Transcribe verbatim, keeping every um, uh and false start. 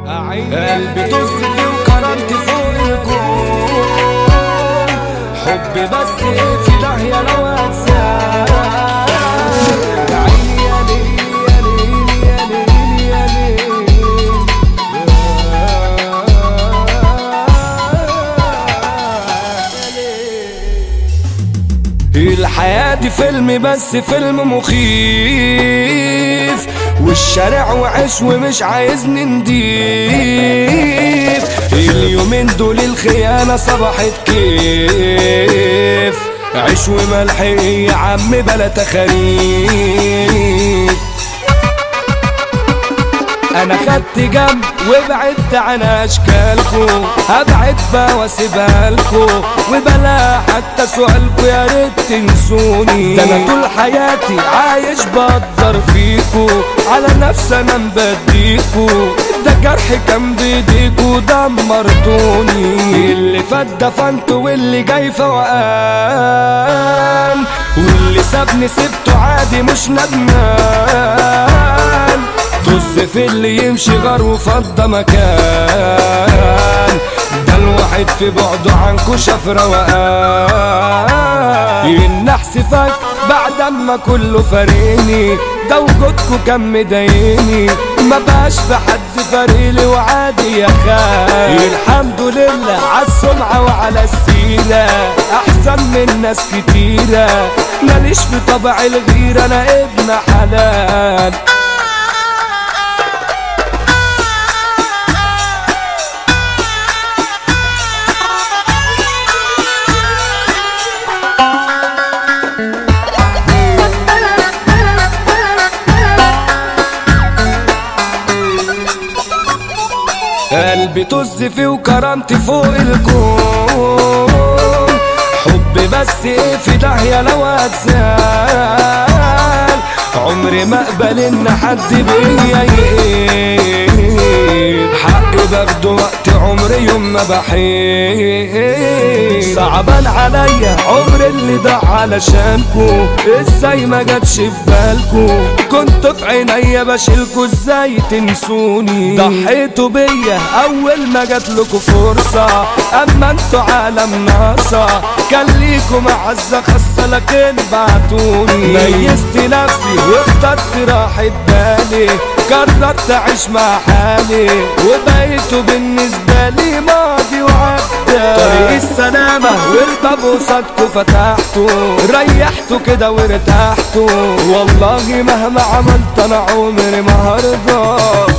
قلبي طز فيه وكرمت فوق الكون، حبي بس في داهية لو هتسال. يا عيني يا ليل يا ليل يا ليل يا ليل. الحياة دي فيلم بس فيلم مخيف، والشارع وعش ومش عايزني نضيف. اليومين دول الخيانة صبحت كيف، عيش وملح يا عم بلا تخاريف. انا خدت جنب وبعدت عن اشكالكو، هبعد بقى واسيبها لكو، وبلا حتى سؤالكو يا ريت تنسوني. ده انا طول حياتي عايش بقدر فيكو، على نفسي انا مبديكو، ده جرح كان بايديكو دمرتوني. اللي فات دفنته واللي جاي فوقان، واللي سابني سبته عادي مش ندمان. طز في اللي يمشي غار وفضى مكان، ده الواحد في بعده عنكو شاف روقان. النحس فك بعد اما كله فارقني، ده وجودكو كان مضايقني، ما بقاش في حد فارقلي وعادي يا خال. الحمد لله عالسمعة وعلى السيرة، احسن من ناس كتيرة، ماليش في طبع الغيرة انا ابن حلال. قلبي طز فيه وكرمت فوق الكون، حبي بس ايه في داهية لو هتزال. عمري ما اقبل ان حد بيا يقيل، حقي باخده وقت عمري يوم ما بحيل. صعبان عليا عمر اللي ضاع علشانكو، ازاي ما جاتش في بالكو، كنت في عينيا بشيلكو ازاي تنسوني. ضحيتوا بيا اول ما جاتلكوا فرصة، اما انتوا عالم ناقصة، كان ليكوا معزة خاصة لكن بعتوني. ميزت نفسي واخترت راحة بالي، قررت اعيش مع حالي، وبقيتوا بالنسبة لي ماضي وعدى. طريق السلامة والباب قصادكوا فتحته، ريحتوا كده وارتحتوا، والله مهما عملت انا عمري ما هرضى.